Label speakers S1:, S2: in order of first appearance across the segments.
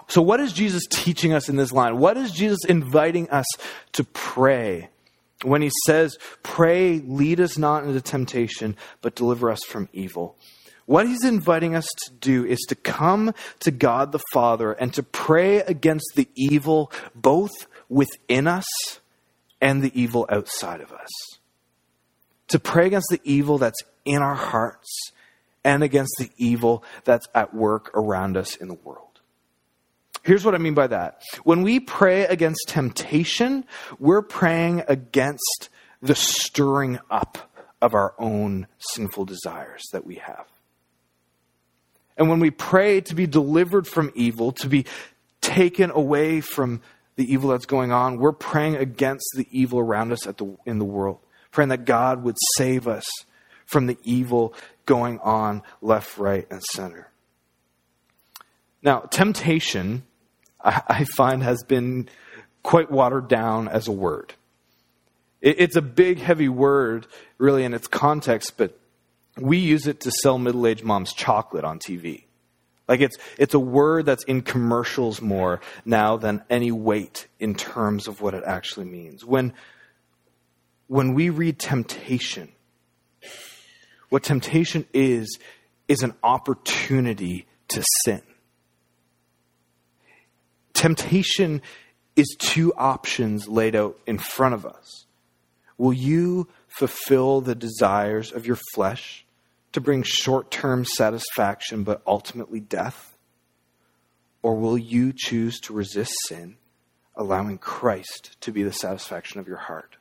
S1: So what is Jesus teaching us in this line? What is Jesus inviting us to pray when he says, pray, lead us not into temptation, but deliver us from evil? What he's inviting us to do is to come to God the Father and to pray against the evil both within us and the evil outside of us. To pray against the evil that's in our hearts and against the evil that's at work around us in the world. Here's what I mean by that. When we pray against temptation, we're praying against the stirring up of our own sinful desires that we have. And when we pray to be delivered from evil, to be taken away from the evil that's going on, we're praying against the evil around us in the world. Praying that God would save us from the evil going on left, right, and center. Now, temptation, I find, has been quite watered down as a word. It's a big, heavy word, really, in its context, but we use it to sell middle-aged moms chocolate on TV. Like it's a word that's in commercials more now than any weight in terms of what it actually means. When we read temptation, what temptation is an opportunity to sin. Temptation is two options laid out in front of us. Will you fulfill the desires of your flesh to bring short-term satisfaction but ultimately death? Or will you choose to resist sin, allowing Christ to be the satisfaction of your heart?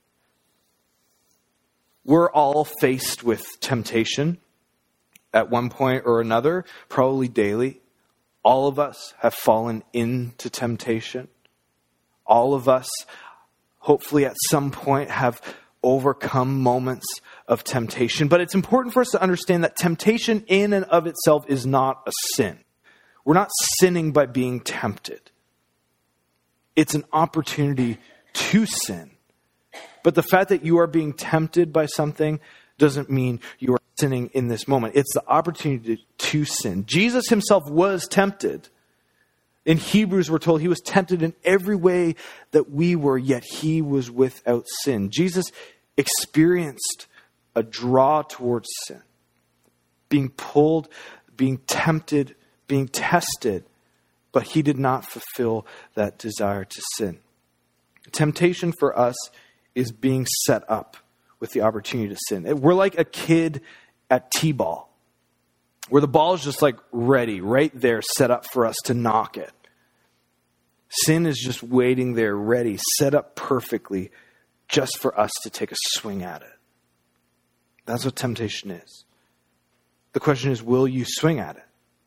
S1: We're all faced with temptation at one point or another, probably daily. All of us have fallen into temptation. All of us, hopefully at some point, have overcome moments of temptation. But it's important for us to understand that temptation in and of itself is not a sin. We're not sinning by being tempted. It's an opportunity to sin. But the fact that you are being tempted by something doesn't mean you are sinning in this moment. It's the opportunity to sin. Jesus himself was tempted. In Hebrews, we're told he was tempted in every way that we were, yet he was without sin. Jesus experienced a draw towards sin, being pulled, being tempted, being tested, but he did not fulfill that desire to sin. Temptation for us is being set up with the opportunity to sin. We're like a kid at T-ball, where the ball is just like ready, right there, set up for us to knock it. Sin is just waiting there, ready, set up perfectly, just for us to take a swing at it. That's what temptation is. The question is, will you swing at it?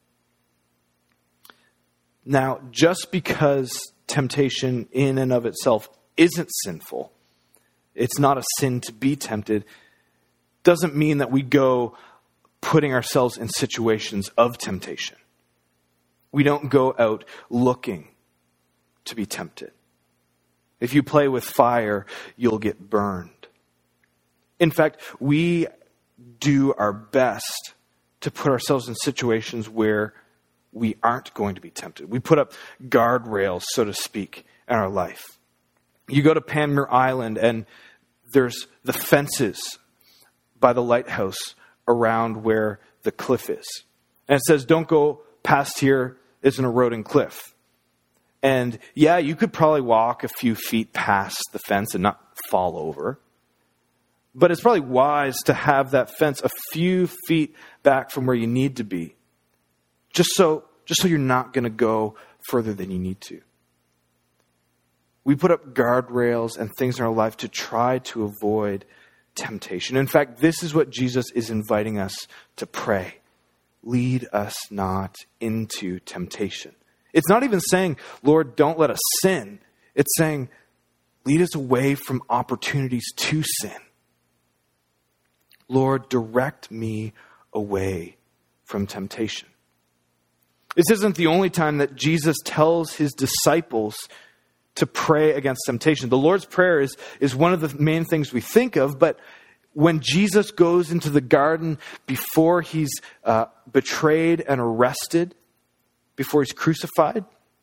S1: Now, just because temptation in and of itself isn't sinful, it's not a sin to be tempted, doesn't mean that we go putting ourselves in situations of temptation. We don't go out looking to be tempted. If you play with fire, you'll get burned. In fact, we do our best to put ourselves in situations where we aren't going to be tempted. We put up guardrails, so to speak, in our life. You go to Panmure Island and there's the fences by the lighthouse around where the cliff is. And it says, don't go past here, it's an eroding cliff. And yeah, you could probably walk a few feet past the fence and not fall over. But it's probably wise to have that fence a few feet back from where you need to be. Just so you're not going to go further than you need to. We put up guardrails and things in our life to try to avoid temptation. In fact, this is what Jesus is inviting us to pray. Lead us not into temptation. It's not even saying, Lord, don't let us sin. It's saying, lead us away from opportunities to sin. Lord, direct me away from temptation. This isn't the only time that Jesus tells his disciples to pray against temptation. The Lord's Prayer is one of the main things we think of, but when Jesus goes into the garden before he's betrayed and arrested, before he's crucified,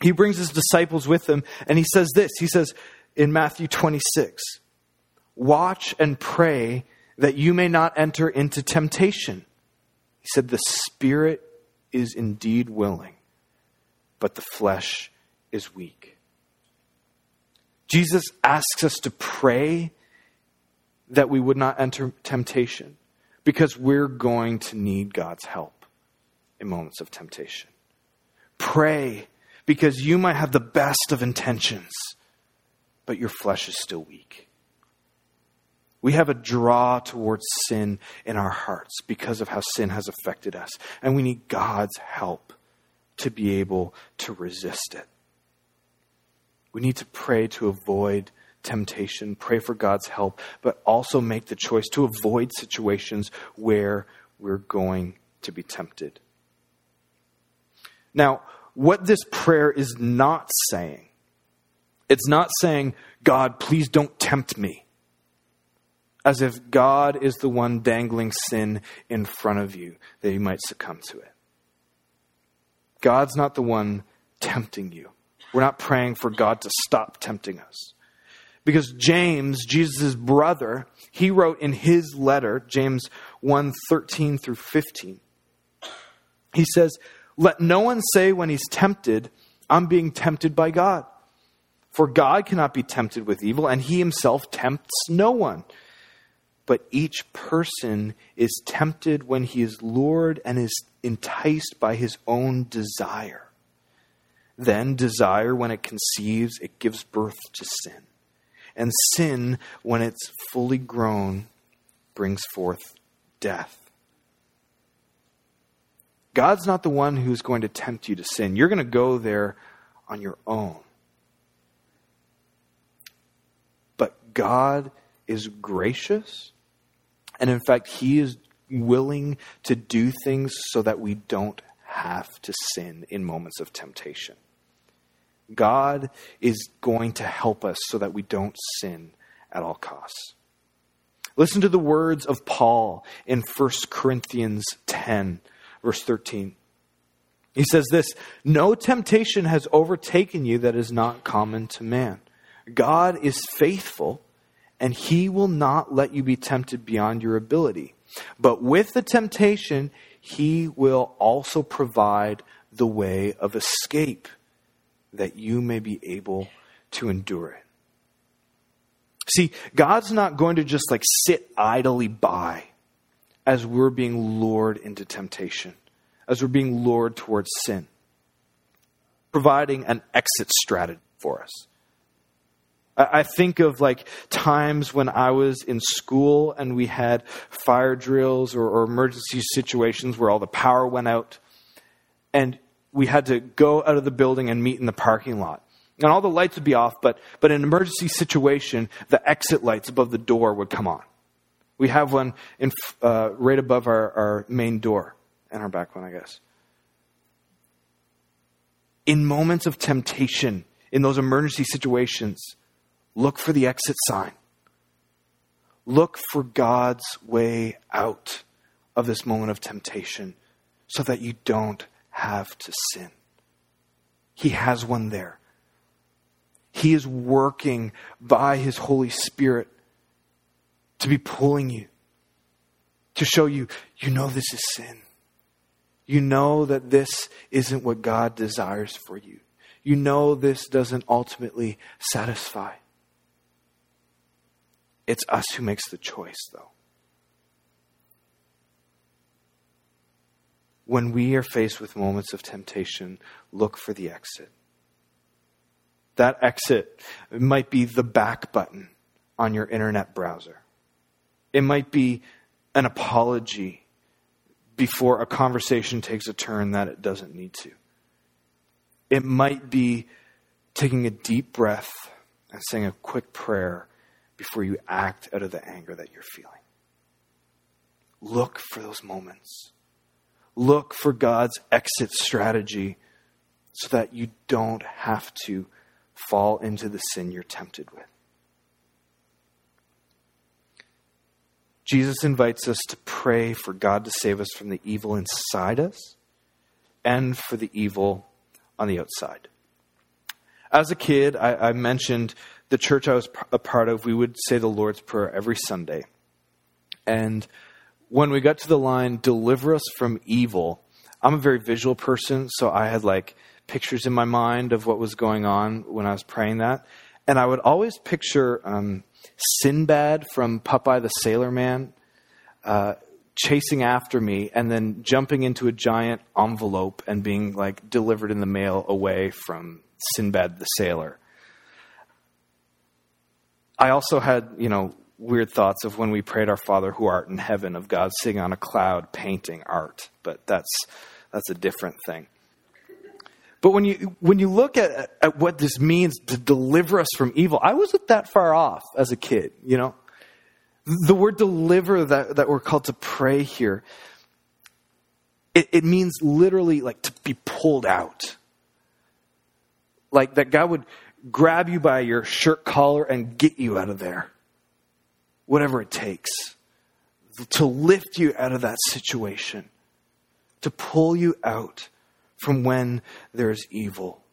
S1: he brings his disciples with him, and he says this. He says in Matthew 26, "Watch and pray that you may not enter into temptation." He said, "The spirit is indeed willing, but the flesh is weak." Jesus asks us to pray that we would not enter temptation because we're going to need God's help in moments of temptation. Pray because you might have the best of intentions, but your flesh is still weak. We have a draw towards sin in our hearts because of how sin has affected us, and we need God's help to be able to resist it. We need to pray to avoid temptation, pray for God's help, but also make the choice to avoid situations where we're going to be tempted. Now, what this prayer is not saying, it's not saying, "God, please don't tempt me," as if God is the one dangling sin in front of you that you might succumb to it. God's not the one tempting you. We're not praying for God to stop tempting us. Because James, Jesus' brother, he wrote in his letter, James 1:13 through 15, he says, "Let no one say when he's tempted, 'I'm being tempted by God.' For God cannot be tempted with evil, and he himself tempts no one. But each person is tempted when he is lured and is enticed by his own desire. Then desire, when it conceives, it gives birth to sin. And sin, when it's fully grown, brings forth death." God's not the one who's going to tempt you to sin. You're going to go there on your own. But God is gracious. And in fact, he is willing to do things so that we don't have to sin in moments of temptation. God is going to help us so that we don't sin at all costs. Listen to the words of Paul in 1 Corinthians 10, verse 13. He says this, "No temptation has overtaken you that is not common to man. God is faithful, and he will not let you be tempted beyond your ability. But with the temptation, he will also provide the way of escape, that you may be able to endure it." See, God's not going to just sit idly by as we're being lured into temptation, as we're being lured towards sin, providing an exit strategy for us. I think of times when I was in school and we had fire drills or emergency situations where all the power went out and we had to go out of the building and meet in the parking lot. And all the lights would be off, but in an emergency situation, the exit lights above the door would come on. We have one right above our main door, and our back one, I guess. In moments of temptation, in those emergency situations, look for the exit sign. Look for God's way out of this moment of temptation so that you don't have to sin. He has one there. He is working by his Holy Spirit to be pulling you, to show you, this is sin. You know that this isn't what God desires for you. You know this doesn't ultimately satisfy. It's us who makes the choice, though. When we are faced with moments of temptation, look for the exit. That exit might be the back button on your internet browser. It might be an apology before a conversation takes a turn that it doesn't need to. It might be taking a deep breath and saying a quick prayer before you act out of the anger that you're feeling. Look for those moments. Look for God's exit strategy so that you don't have to fall into the sin you're tempted with. Jesus invites us to pray for God to save us from the evil inside us and for the evil on the outside. As a kid, I mentioned the church I was a part of, we would say the Lord's Prayer every Sunday. And when we got to the line, deliver us from evil, I'm a very visual person, so I had like pictures in my mind of what was going on when I was praying that. And I would always picture Sinbad from Popeye the Sailor Man chasing after me and then jumping into a giant envelope and being like delivered in the mail away from Sinbad the Sailor. I also had, weird thoughts of when we prayed Our Father who art in heaven, of God sitting on a cloud painting art, but that's a different thing. But when you look at what this means to deliver us from evil, I wasn't that far off as a kid, The word deliver that we're called to pray here, it means literally like to be pulled out. Like that God would grab you by your shirt collar and get you out of there. Whatever it takes. To lift you out of that situation. To pull you out from when there's evil.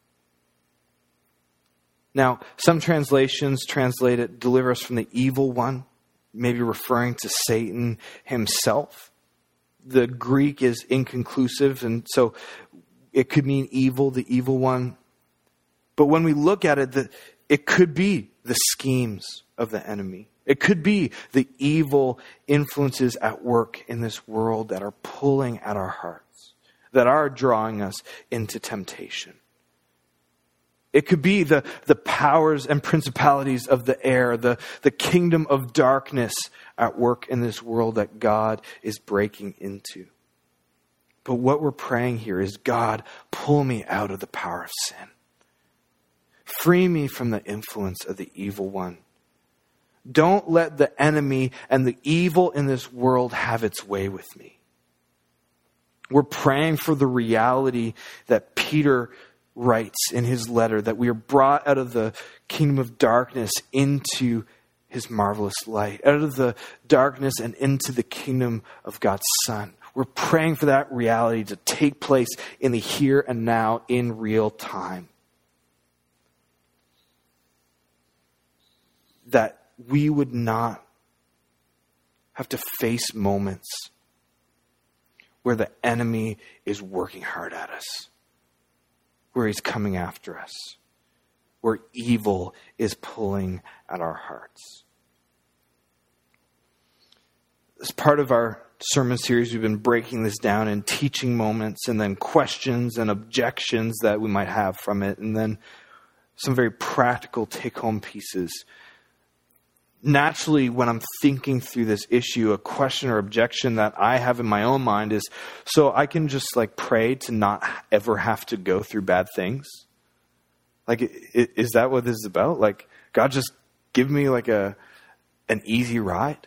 S1: Now, some translations translate it, deliver us from the evil one, maybe referring to Satan himself. The Greek is inconclusive, and so it could mean evil, the evil one. But when we look at it, it could be the schemes of the enemy. It could be the evil influences at work in this world that are pulling at our hearts, that are drawing us into temptation. It could be the powers and principalities of the air, the kingdom of darkness at work in this world that God is breaking into. But what we're praying here is, God, pull me out of the power of sin. Free me from the influence of the evil one. Don't let the enemy and the evil in this world have its way with me. We're praying for the reality that Peter writes in his letter, that we are brought out of the kingdom of darkness into his marvelous light, out of the darkness and into the kingdom of God's Son. We're praying for that reality to take place in the here and now in real time. That we would not have to face moments where the enemy is working hard at us, where he's coming after us, where evil is pulling at our hearts. As part of our sermon series, we've been breaking this down in teaching moments and then questions and objections that we might have from it, and then some very practical take-home pieces. Naturally, when I'm thinking through this issue, a question or objection that I have in my own mind is, so I can just pray to not ever have to go through bad things? Is that what this is about? God just give me an easy ride?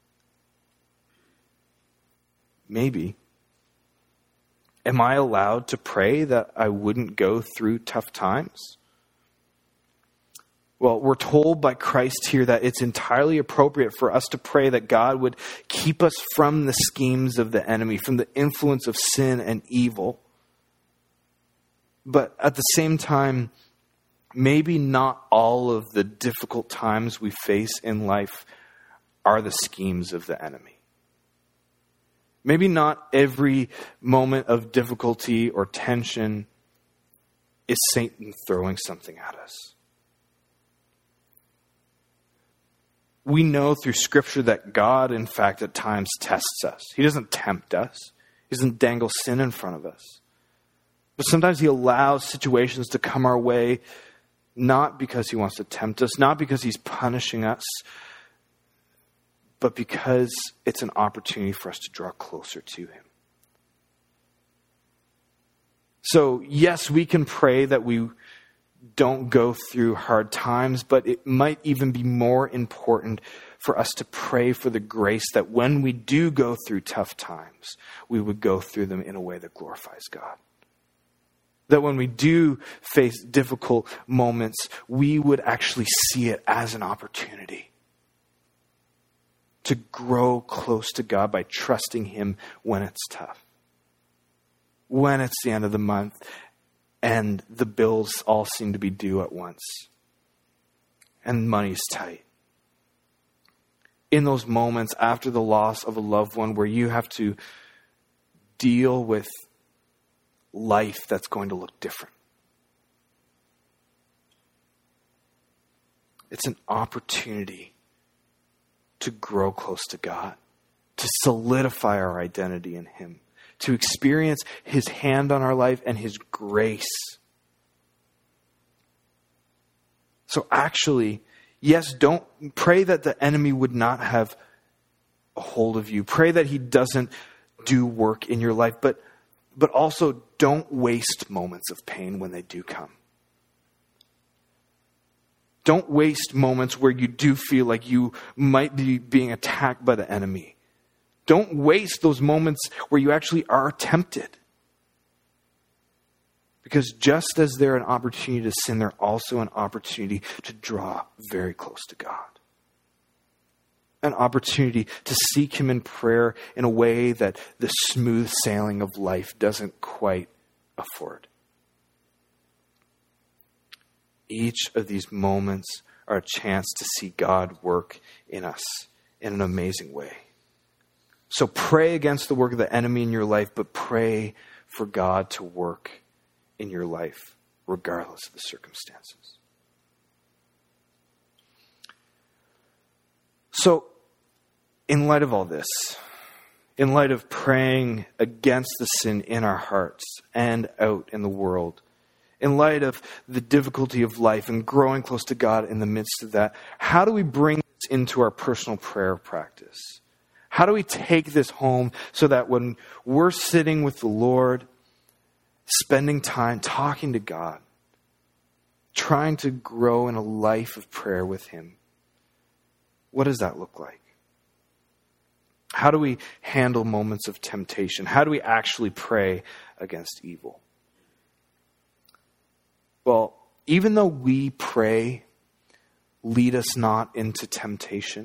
S1: Maybe. Am I allowed to pray that I wouldn't go through tough times? Well, we're told by Christ here that it's entirely appropriate for us to pray that God would keep us from the schemes of the enemy, from the influence of sin and evil. But at the same time, maybe not all of the difficult times we face in life are the schemes of the enemy. Maybe not every moment of difficulty or tension is Satan throwing something at us. We know through Scripture that God, in fact, at times tests us. He doesn't tempt us. He doesn't dangle sin in front of us. But sometimes He allows situations to come our way, not because He wants to tempt us, not because He's punishing us, but because it's an opportunity for us to draw closer to Him. So, yes, we can pray that we don't go through hard times, but it might even be more important for us to pray for the grace that when we do go through tough times, we would go through them in a way that glorifies God. That when we do face difficult moments, we would actually see it as an opportunity to grow close to God by trusting Him when it's tough. When it's the end of the month and the bills all seem to be due at once, and money's tight. In those moments after the loss of a loved one where you have to deal with life that's going to look different. It's an opportunity to grow close to God, to solidify our identity in Him, to experience His hand on our life and His grace. So actually, yes, don't pray that the enemy would not have a hold of you. Pray that he doesn't do work in your life, but also don't waste moments of pain when they do come. Don't waste moments where you do feel like you might be being attacked by the enemy. Don't waste those moments where you actually are tempted. Because just as they're an opportunity to sin, they're also an opportunity to draw very close to God. An opportunity to seek Him in prayer in a way that the smooth sailing of life doesn't quite afford. Each of these moments are a chance to see God work in us in an amazing way. So pray against the work of the enemy in your life, but pray for God to work in your life, regardless of the circumstances. So, in light of all this, in light of praying against the sin in our hearts and out in the world, in light of the difficulty of life and growing close to God in the midst of that, how do we bring this into our personal prayer practice? How do we take this home so that when we're sitting with the Lord, spending time talking to God, trying to grow in a life of prayer with Him, what does that look like? How do we handle moments of temptation? How do we actually pray against evil? Well, even though we pray, lead us not into temptation.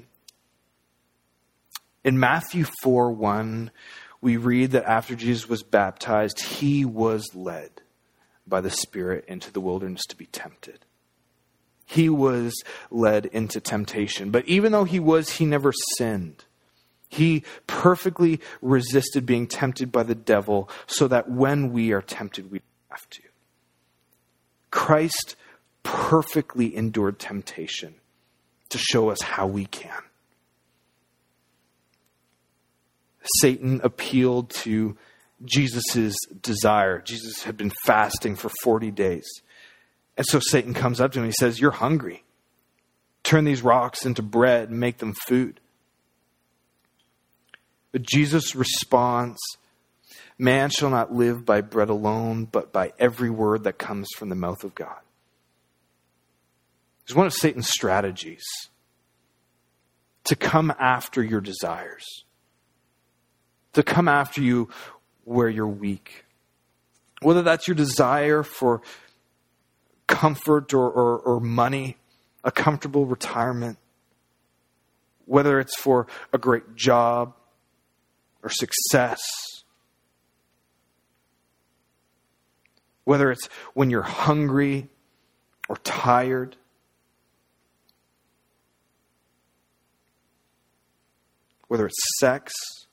S1: In Matthew 4:1, we read that after Jesus was baptized, He was led by the Spirit into the wilderness to be tempted. He was led into temptation. But even though he never sinned. He perfectly resisted being tempted by the devil so that when we are tempted, we don't have to. Christ perfectly endured temptation to show us how we can. Satan appealed to Jesus' desire. Jesus had been fasting for 40 days. And so Satan comes up to him and he says, "You're hungry. Turn these rocks into bread and make them food." But Jesus responds, "Man shall not live by bread alone, but by every word that comes from the mouth of God." It's one of Satan's strategies to come after your desires, to come after you where you're weak. Whether that's your desire for comfort or money, a comfortable retirement, whether it's for a great job or success, whether it's when you're hungry or tired, whether it's sex,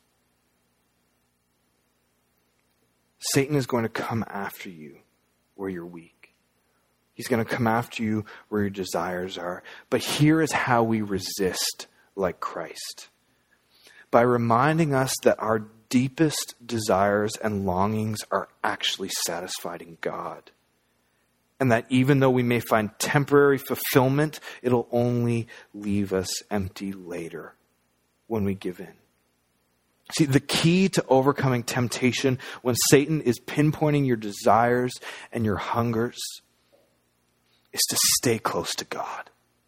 S1: Satan is going to come after you where you're weak. He's going to come after you where your desires are. But here is how we resist like Christ. By reminding us that our deepest desires and longings are actually satisfied in God. And that even though we may find temporary fulfillment, it'll only leave us empty later when we give in. See, the key to overcoming temptation when Satan is pinpointing your desires and your hungers is to stay close to God.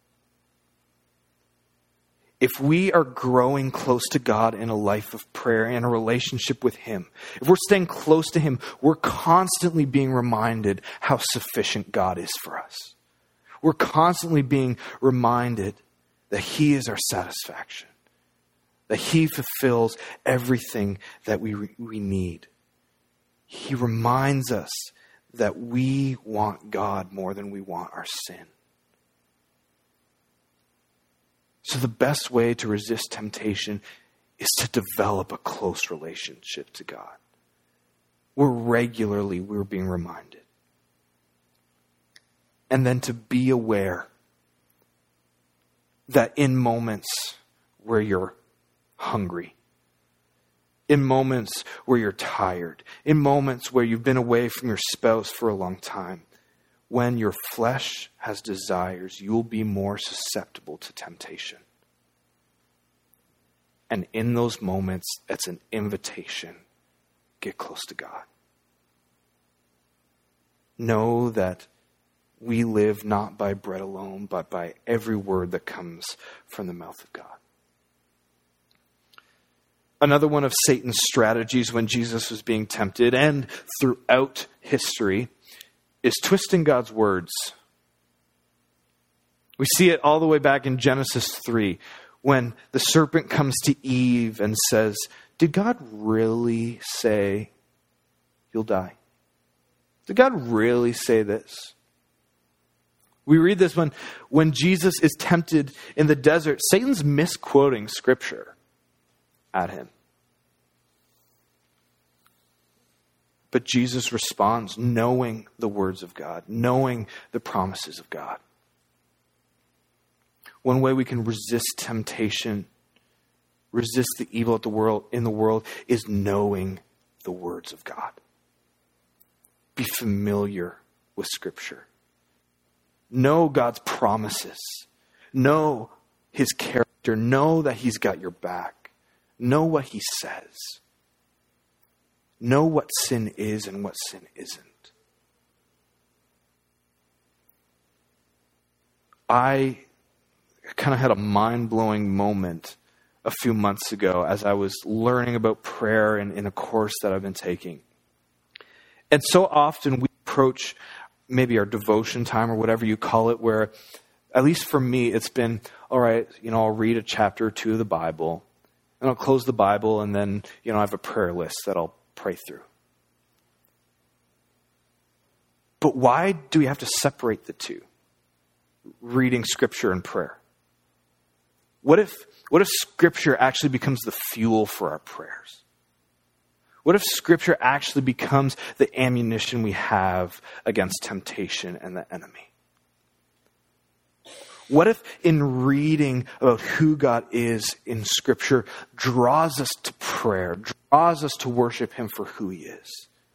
S1: If we are growing close to God in a life of prayer and a relationship with Him, if we're staying close to Him, we're constantly being reminded how sufficient God is for us. We're constantly being reminded that He is our satisfaction, that He fulfills everything that we need. He reminds us that we want God more than we want our sin. So the best way to resist temptation is to develop a close relationship to God, where regularly we're being reminded. And then to be aware that in moments where you're hungry, in moments where you're tired, in moments where you've been away from your spouse for a long time, when your flesh has desires, you'll be more susceptible to temptation. And in those moments, it's an invitation. Get close to God. Know that we live not by bread alone, but by every word that comes from the mouth of God. Another one of Satan's strategies when Jesus was being tempted and throughout history is twisting God's words. We see it all the way back in Genesis 3 when the serpent comes to Eve and says, "Did God really say you'll die? Did God really say this?" We read this when Jesus is tempted in the desert. Satan's misquoting Scripture at him. But Jesus responds knowing the words of God, knowing the promises of God. One way we can resist temptation, resist the evil in the world, is knowing the words of God. Be familiar with Scripture. Know God's promises. Know His character. Know that He's got your back. Know what He says. Know what sin is and what sin isn't. I kind of had a mind-blowing moment a few months ago as I was learning about prayer in a course that I've been taking. And so often we approach maybe our devotion time or whatever you call it, where, at least for me, it's been, all right, I'll read a chapter or two of the Bible, and I'll close the Bible, and then, I have a prayer list that I'll pray through. But why do we have to separate the two? Reading Scripture and prayer. What if Scripture actually becomes the fuel for our prayers? What if Scripture actually becomes the ammunition we have against temptation and the enemy? What if in reading about who God is in Scripture draws us to prayer, draws us to worship Him for who He is?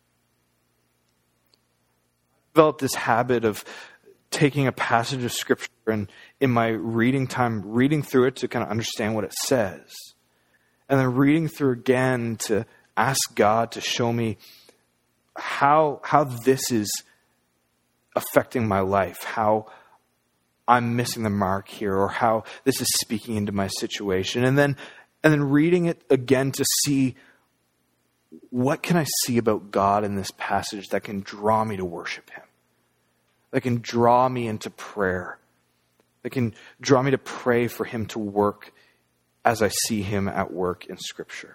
S1: I developed this habit of taking a passage of Scripture and in my reading time, reading through it to kind of understand what it says. And then reading through again to ask God to show me how this is affecting my life, how I'm missing the mark here, or how this is speaking into my situation. And then reading it again to see, what can I see about God in this passage that can draw me to worship Him, that can draw me into prayer, that can draw me to pray for Him to work as I see Him at work in Scripture.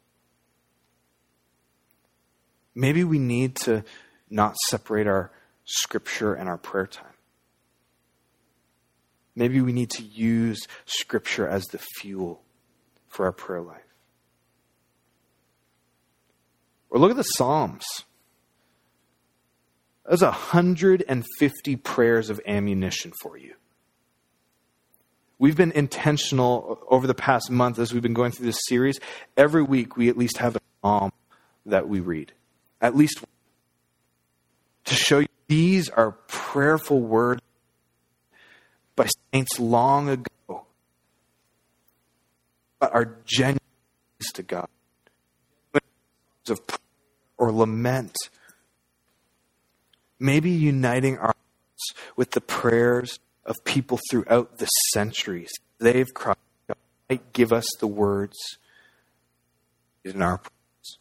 S1: Maybe we need to not separate our Scripture and our prayer time. Maybe we need to use Scripture as the fuel for our prayer life. Or look at the Psalms. There's 150 prayers of ammunition for you. We've been intentional over the past month as we've been going through this series. Every week we at least have a psalm that we read. At least one. To show you these are prayerful words by saints long ago, but are genuine to God. Of prayer or lament. Maybe uniting our hearts with the prayers of people throughout the centuries. They've cried, God might give us the words in our prayers.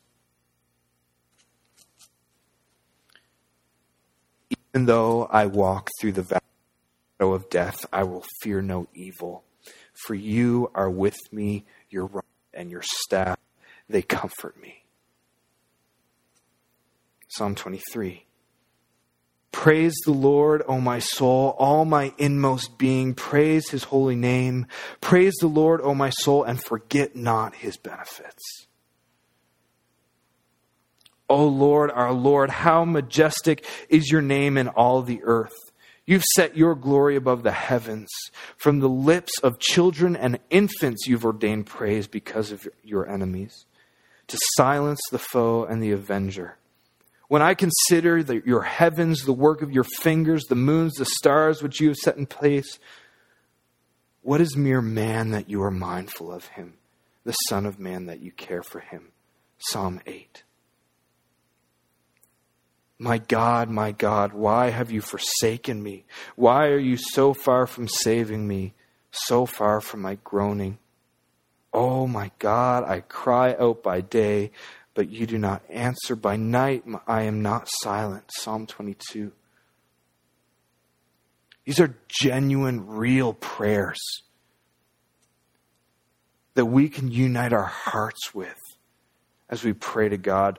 S1: Even though I walk through the valley of death, I will fear no evil. For you are with me, your rod and your staff, they comfort me. Psalm 23. Praise the Lord, O my soul, all my inmost being. Praise his holy name. Praise the Lord, O my soul, and forget not his benefits. O Lord, our Lord, how majestic is your name in all the earth. You've set your glory above the heavens. From the lips of children and infants you've ordained praise because of your enemies, to silence the foe and the avenger. When I consider your heavens, the work of your fingers, the moons, the stars which you have set in place, what is mere man that you are mindful of him, the Son of Man that you care for him? Psalm 8. My God, why have you forsaken me? Why are you so far from saving me, so far from my groaning? Oh my God, I cry out by day, but you do not answer. By night, I am not silent. Psalm 22. These are genuine, real prayers that we can unite our hearts with as we pray to God.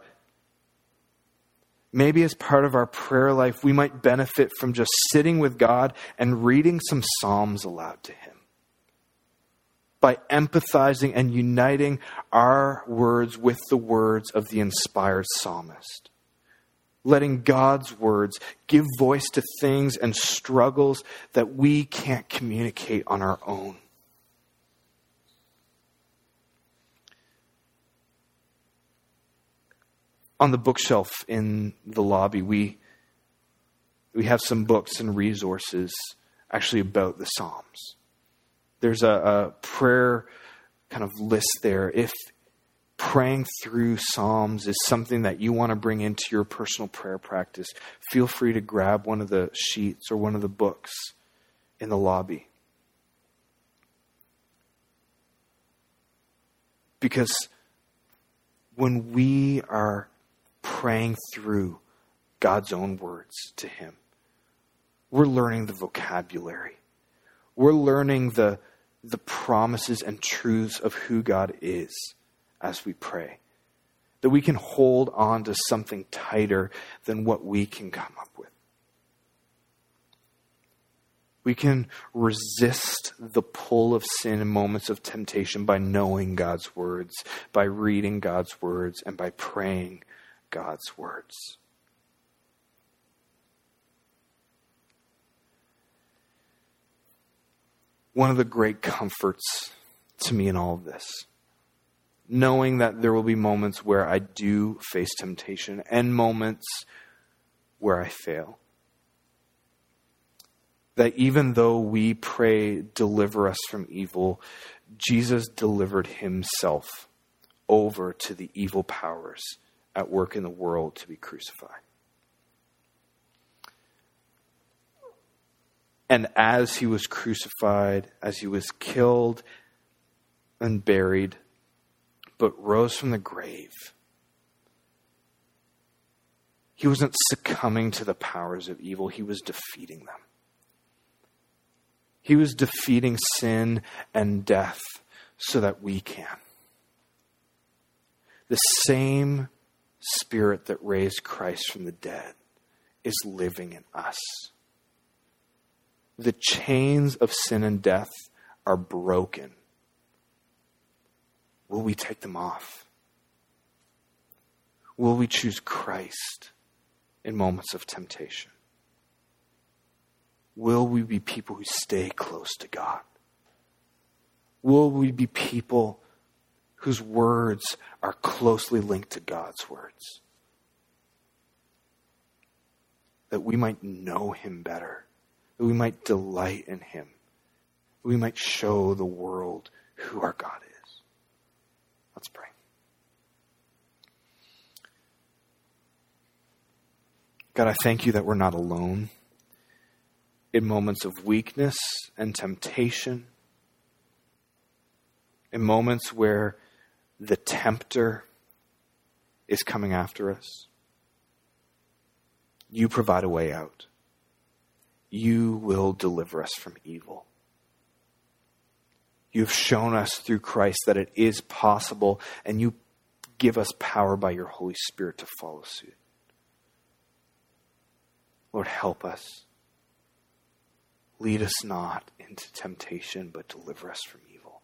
S1: Maybe as part of our prayer life, we might benefit from just sitting with God and reading some Psalms aloud to him. By empathizing and uniting our words with the words of the inspired psalmist. Letting God's words give voice to things and struggles that we can't communicate on our own. On the bookshelf in the lobby, we have some books and resources actually about the Psalms. There's a prayer kind of list there. If praying through Psalms is something that you want to bring into your personal prayer practice, feel free to grab one of the sheets or one of the books in the lobby. Because when we are praying through God's own words to him, we're learning the vocabulary. We're learning the promises and truths of who God is as we pray. That we can hold on to something tighter than what we can come up with. We can resist the pull of sin in moments of temptation by knowing God's words, by reading God's words, and by praying God's words. One of the great comforts to me in all of this, knowing that there will be moments where I do face temptation and moments where I fail. That even though we pray, deliver us from evil, Jesus delivered himself over to the evil powers at work in the world to be crucified. And as he was crucified, as he was killed and buried, but rose from the grave, he wasn't succumbing to the powers of evil. He was defeating them. He was defeating sin and death so that we can. The same Spirit that raised Christ from the dead is living in us. The chains of sin and death are broken. Will we take them off? Will we choose Christ in moments of temptation? Will we be people who stay close to God? Will we be people whose words are closely linked to God's words? That we might know him better. That we might delight in him. That we might show the world who our God is. Let's pray. God, I thank you that we're not alone in moments of weakness and temptation, in moments where the tempter is coming after us. You provide a way out. You will deliver us from evil. You've shown us through Christ that it is possible, and you give us power by your Holy Spirit to follow suit. Lord, help us. Lead us not into temptation, but deliver us from evil.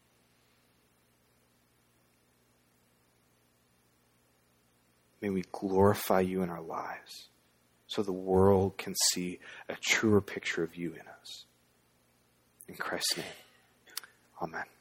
S1: May we glorify you in our lives so the world can see a truer picture of you in us. In Christ's name, amen.